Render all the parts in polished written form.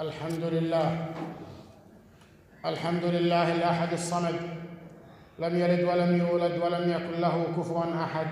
الحمد لله الأحد الصمد، لم يلد ولم يولد ولم يكن له كفوا أحد.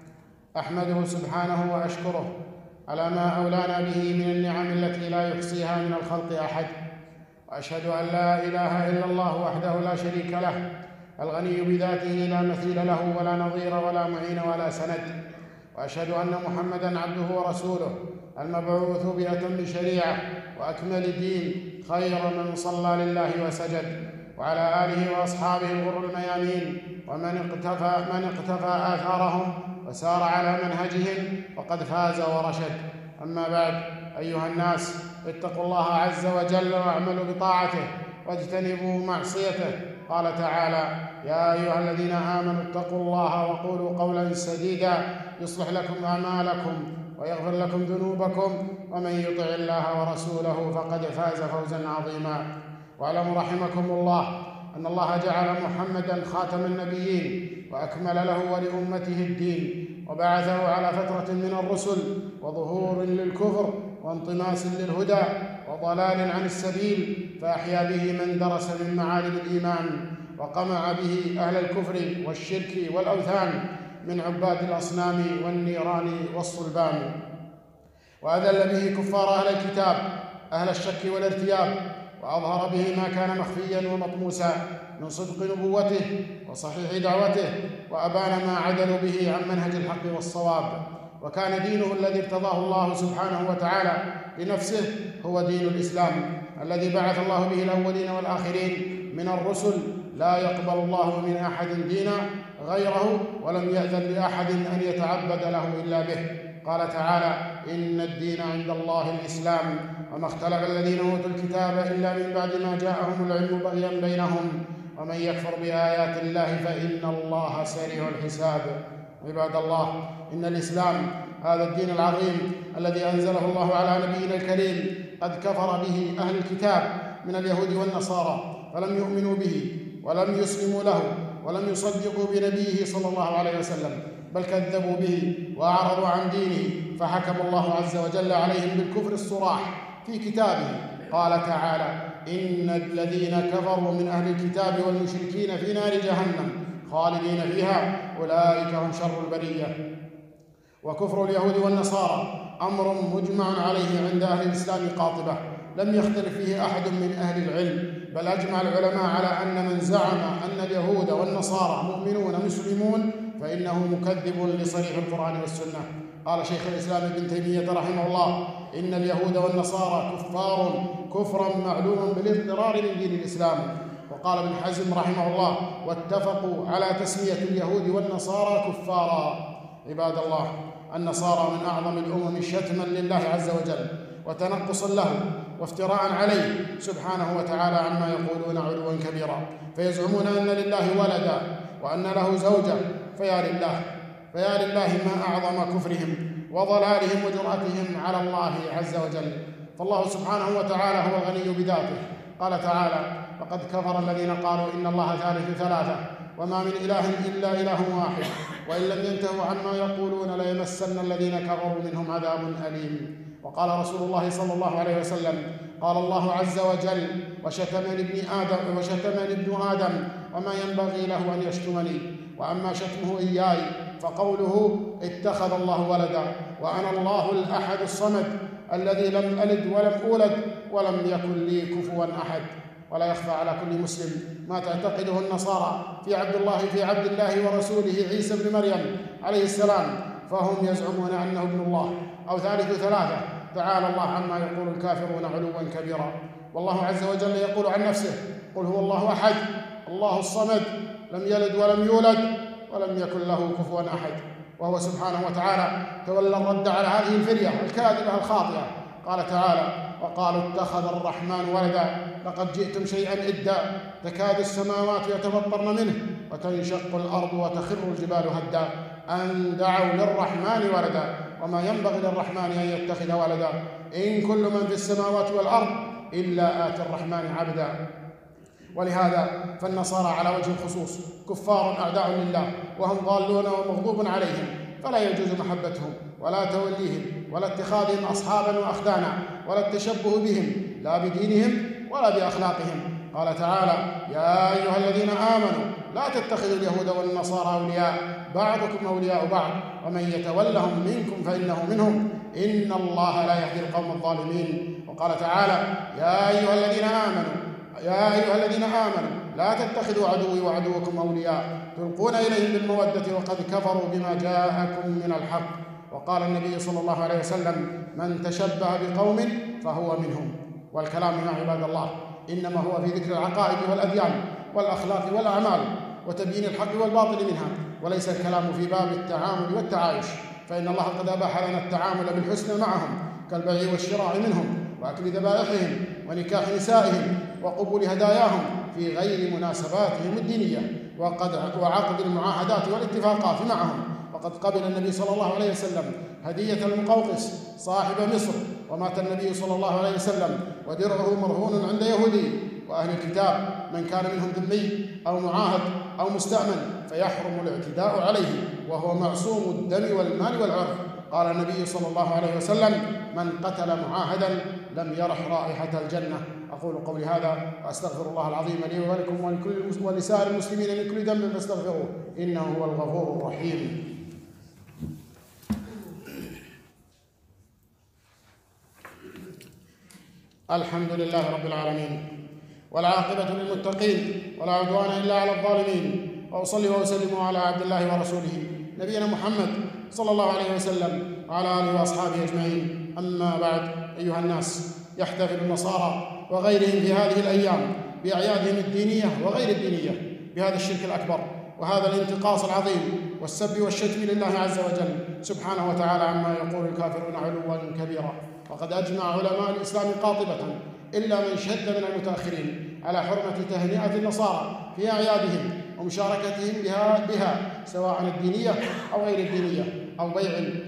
أحمده سبحانه وأشكره على ما أولانا به من النعم التي لا يحصيها من الخلق أحد، وأشهد أن لا إله إلا الله وحده لا شريك له، الغني بذاته لا مثيل له ولا نظير ولا معين ولا سند، وأشهد أن محمدًا عبده ورسوله المبعوث بأتم شريعة وأكمل دين، خير من صلى لله وسجد، وعلى آله وأصحابه الغر الميامين، ومن اقتفى آثارهم وسار على منهجهم وقد فاز ورشد. أما بعد، أيها الناس، اتقوا الله عز وجل واعملوا بطاعته واجتنبوا معصيته. قال تعالى: يا أيها الذين آمنوا اتقوا الله وقولوا قولا سديدا يصلح لكم أعمالكم ويغفر لكم ذنوبكم، ومن يطع الله ورسوله فقد فاز فوزا عظيما. واعلموا رحمكم الله أن الله جعل محمدًا خاتم النبيين وأكمل له ولأمته الدين، وبعثه على فترة من الرسل وظهور للكفر وانطماس للهدى وضلال عن السبيل، فأحيا به من درس من معالم الإيمان، وقمع به أهل الكفر والشرك والأوثان من عباد الأصنام والنيران والصلبان، وأذل به كفار أهل الكتاب أهل الشك والارتياب، وأظهر به ما كان مخفيا ومطموسا من صدق نبوته وصحيح دعوته، وأبان ما عدلوا به عن منهج الحق والصواب. وكان دينه الذي ارتضاه الله سبحانه وتعالى لنفسه هو دين الإسلام الذي بعث الله به الأولين والآخرين من الرسل، لا يقبل الله من أحد دينا غيره، ولم يأذن لأحد أن يتعبد له إلا به. قال تعالى: إن الدين عند الله الإسلام، وما اختلف الذين أوتوا الكتاب إلا من بعد ما جاءهم العلم بغيا بينهم، ومن يكفر بآيات الله فإن الله سريع الحساب. عباد الله، إن الإسلام هذا الدين العظيم الذي أنزله الله على نبينا الكريم قد كفر به أهل الكتاب من اليهود والنصارى، فلم يؤمنوا به ولم يسلموا له ولم يصدقوا بنبيه صلى الله عليه وسلم، بل كذبوا به وأعرضوا عن دينه، فحكم الله عز وجل عليهم بالكفر الصراح في كتابه. قال تعالى: إن الذين كفروا من أهل الكتاب والمشركين في نار جهنم خالدين فيها أولئك هم شر البرية. وكفر اليهود والنصارى أمر مجمع عليه عند أهل الإسلام قاطبة، لم يختلف فيه أحد من أهل العلم، بل أجمع العلماء على أن من زعم أن اليهود والنصارى مؤمنون مسلمون فإنه مكذب لصريح القرآن والسنة. قال شيخ الإسلام ابن تيمية رحمه الله: إن اليهود والنصارى كفار كفرا معلوما بالاضطرار من دين الإسلام. وقال ابن حزم رحمه الله: واتفقوا على تسمية اليهود والنصارى كفارا. عباد الله، النصارى من أعظم الأمم شتما لله عز وجل وتنقصا له وافتراء عليه سبحانه وتعالى عما يقولون علوا كبيرا، فيزعمون أن لله ولدا وأن له زوجة، فيا لله ما أعظم كفرهم وضلالهم وجرأتهم على الله عز وجل. فالله سبحانه وتعالى هو الغني بذاته. قال تعالى: فقد كفر الذين قالوا إن الله ثالث ثلاثة وما من إله إلا إله واحد وإن لم ينتهوا عما يقولون ليمسن الذين كفروا منهم عذاب أليم. وقال رسول الله صلى الله عليه وسلم: قال الله عز وجل: وشتمني ابن آدم وما ينبغي له أن يشتمني، وأما شتمه إياي فقوله اتخذ الله ولدا، وأنا الله الأحد الصمد الذي لم ألد ولم أولد ولم يكن لي كفوا أحد. ولا يخفى على كل مسلم ما تعتقده النصارى في عبد الله ورسوله عيسى بن مريم عليه السلام، فهم يزعمون أنه ابن الله أو ثالث ثلاثة. تعالى الله عما يقول الكافرون علوا كبيرا. والله عز وجل يقول عن نفسه: قل هو الله أحد الله الصمد لم يلد ولم يولد ولم يكن له كفوا أحد. وهو سبحانه وتعالى تولى الرد على هذه الفرية الكاذبة الخاطئة. قال تعالى: وقالوا اتخذ الرحمن ولدا لقد جئتم شيئا إدا تكاد السماوات يتفطرن منه وتنشق الأرض وتخر الجبال هدا أن دعوا للرحمن ولدا وما ينبغي للرحمن أن يتخذ ولدا إن كل من في السماوات والأرض إلا آتي الرحمن عبدا. ولهذا فالنصارى على وجه الخصوص كفار أعداء لله، وهم ضالون ومغضوب عليهم، فلا يجوز محبتهم ولا توليهم ولا اتخاذهم أصحابا وأخدانا ولا التشبه بهم، لا بدينهم ولا بأخلاقهم. قال تعالى: يا أيها الذين آمنوا لا تتخذوا اليهود والنصارى أولياء بعضكم أولياء بعض ومن يتولهم منكم فإنه منهم إن الله لا يهدي القوم الظالمين. وقال تعالى: يا أيها الذين آمنوا لا تتخذوا عدوي وعدوكم أولياء تلقون إليهم بالمودة وقد كفروا بما جاءكم من الحق. وقال النبي صلى الله عليه وسلم: من تشبه بقوم فهو منهم. والكلام يا عباد الله إنما هو في ذكر العقائد والأديان والأخلاق والأعمال وتبيين الحق والباطل منها، وليس الكلام في باب التعامل والتعايش، فإن الله قد أباح لنا التعامل بالحسنى معهم كالبيع والشراء منهم وأكل ذبائحهم ونكاح نسائهم وقبول هداياهم في غير مناسباتهم الدينية وعقد المعاهدات والاتفاقات معهم. وقد قبل النبي صلى الله عليه وسلم هدية المقوقس صاحب مصر، ومات النبي صلى الله عليه وسلم ودرعه مرهون عند يهودي. وأهل الكتاب من كان منهم ذمي أو معاهد أو مستأمن فيحرم الاعتداء عليه، وهو معصوم الدم والمال والعرض. قال النبي صلى الله عليه وسلم: من قتل معاهدا لم يرح رائحة الجنة. أقول قولي هذا وأستغفر الله العظيم لي ولكم ولسائر المسلمين من كل ذنب فاستغفروه إنه هو الغفور الرحيم. الحمد لله رب العالمين، والعاقبة للمتقين، ولا عدوان إلا على الظالمين، وأصلي وأسلم على عبد الله ورسوله نبينا محمد صلى الله عليه وسلم وعلى آله وأصحابه أجمعين. أما بعد، أيها الناس، يحتفل النصارى وغيرهم في هذه الأيام بأعيادهم الدينية وغير الدينية بهذا الشرك الأكبر وهذا الانتقاص العظيم والسب والشتم لله عز وجل سبحانه وتعالى عما يقول الكافرون علوا كبيرا. وقد أجمع علماء الإسلام قاطبة إلا من شد من المتأخرين على حرمة تهنئة النصارى في أعيادهم ومشاركتهم بها سواء الدينية أو غير الدينية، أو بيع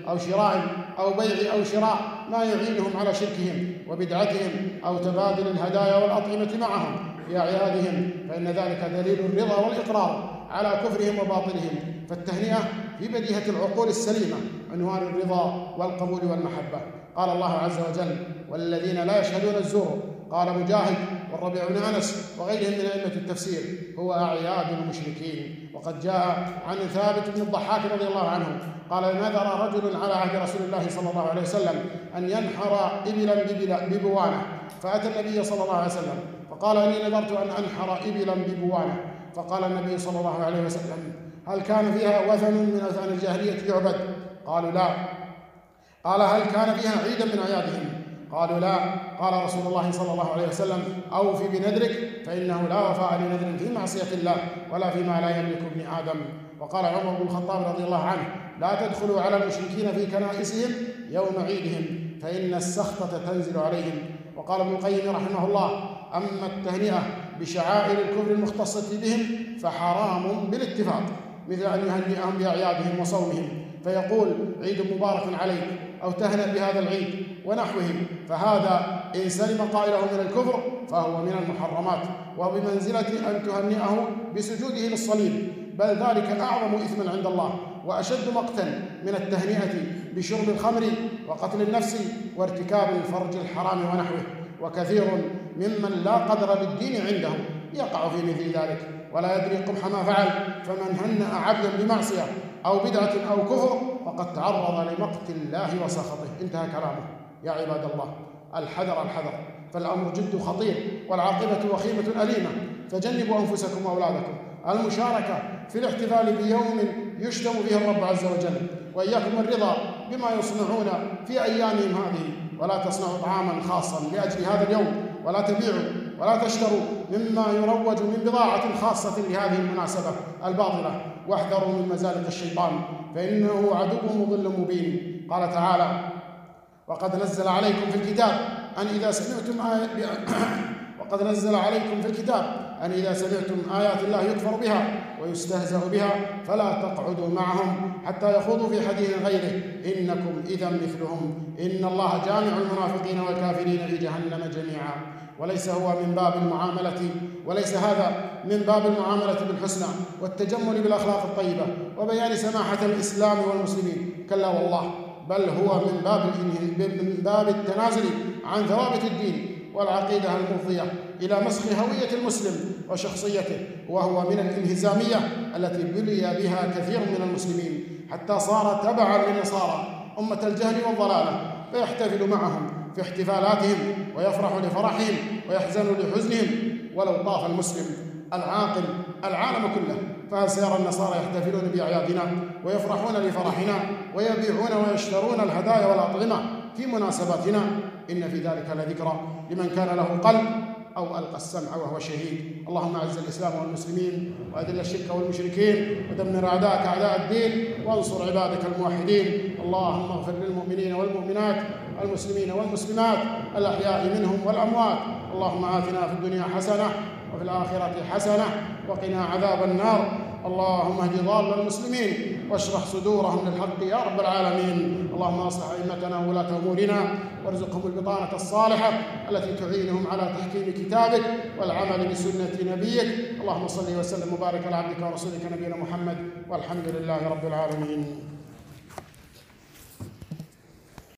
أو شراء ما يعينهم على شركهم وبدعتهم، أو تبادل الهدايا والأطعمة معهم في أعيادهم، فإن ذلك دليل الرضا والإقرار على كفرهم وباطلهم. فالتهنئة في بديهة العقول السليمة عنوان الرضا والقبول والمحبة. قال الله عز وجل: والذين لا يشهدون الزور. قال مجاهد والربيع بن أنس وغيرهم من أئمة التفسير: هو أعياد المشركين. وقد جاء عن ثابت بن الضحاك رضي الله عنه قال: نذر رجل على عهد رسول الله صلى الله عليه وسلم أن ينحر إبلا ببوانة، فأتى النبي صلى الله عليه وسلم فقال: إني نذرت أن أنحر إبلا ببوانة. فقال النبي صلى الله عليه وسلم: هل كان فيها وثن من أوثان الجاهلية يعبد؟ قالوا: لا. قال: هل كان فيها عيدا من أعيادهم؟ قالوا: لا. قال رسول الله صلى الله عليه وسلم: أوف بنذرك فإنه لا وفاء لنذر في معصية الله ولا فيما لا يملك ابن آدم. وقال عمر بن الخطاب رضي الله عنه: لا تدخلوا على المشركين في كنائسهم يوم عيدهم فإن السخطة تنزل عليهم. وقال ابن القيم رحمه الله: أما التهنئة بشعائر الكفر المختصة بهم فحرام بالاتفاق، مثل أن يهنئهم بأعيادهم وصومهم فيقول: عيد مبارك عليك، أو تهنأ بهذا العيد ونحوه، فهذا إن سلم قائله من الكفر فهو من المحرمات، وبمنزلة أن تهنئه بسجوده للصليب، بل ذلك أعظم إثما عند الله وأشد مقتا من التهنئة بشرب الخمر وقتل النفس وارتكاب الفرج الحرام ونحوه. وكثير ممن لا قدر للدين عنده يقع في مثل ذلك ولا يدري قبح ما فعل، فمن هنأ عبدا بمعصية أو بدعة أو كفر فقد تعرض لمقت الله وسخطه. انتهى كلامه. يا عباد الله، الحذر الحذر، فالأمر جد خطير والعاقبة وخيمة أليمة، فجنبوا أنفسكم وأولادكم المشاركة في الاحتفال بيوم يشتم فيه الرب عز وجل، وإياكم الرضا بما يصنعون في أيامهم هذه، ولا تصنعوا طعاما خاصا لأجل هذا اليوم، ولا تبيعوا ولا تشتروا مما يروج من بضاعة خاصة لهذه المناسبة الباطلة، واحذروا من مزالق الشيطان فإنه عدو مضل مبين. قال تعالى: وقد نزل عليكم في الكتاب أن إذا سمعتم آيات الله يكفر بها ويستهزأ بها فلا تقعدوا معهم حتى يخوضوا في حديث غيره إنكم إذا مثلهم إن الله جامع المنافقين والكافرين في جهنم جميعا. وليس هذا من باب المعاملة بالحسنى والتجمل بالأخلاق الطيبة وبيان سماحة الإسلام والمسلمين، كلا والله، بل هو من باب التنازل عن ثوابت الدين والعقيدة المفضية إلى مسخ هوية المسلم وشخصيته، وهو من الانهزامية التي بلي بها كثير من المسلمين حتى صار تبعا للنصارى أمة الجهل والضلالة، فيحتفل معهم في احتفالاتهم ويفرح لفرحهم ويحزن لحزنهم. ولو طاف المسلم العاقل العالم كله، فهل سيرى النصارى يحتفلون بأعيادنا ويفرحون لفرحنا ويبيعون ويشترون الهدايا والأطعمة في مناسباتنا؟ إن في ذلك لذكرى لمن كان له قلب أو ألقى السمع وهو شهيد. اللهم أعز الإسلام والمسلمين وأذل الشرك والمشركين ودمر أعداءك أعداء الدين وانصر عبادك الموحدين. اللهم اغفر للمؤمنين والمؤمنات المسلمين والمسلمات الأحياء منهم والأموات. اللهم آتنا في الدنيا حسنة وفي الآخرة حسنة وقنا عذاب النار. اللهم اهد ضال المسلمين واشرح صدورهم للحق يا رب العالمين. اللهم اصلح ائمتنا وولاة امورنا وارزقهم البطانة الصالحة التي تعينهم على تحكيم كتابك والعمل بسنة نبيك. اللهم صل وسلم وبارك على عبدك ورسولك نبينا محمد، والحمد لله رب العالمين.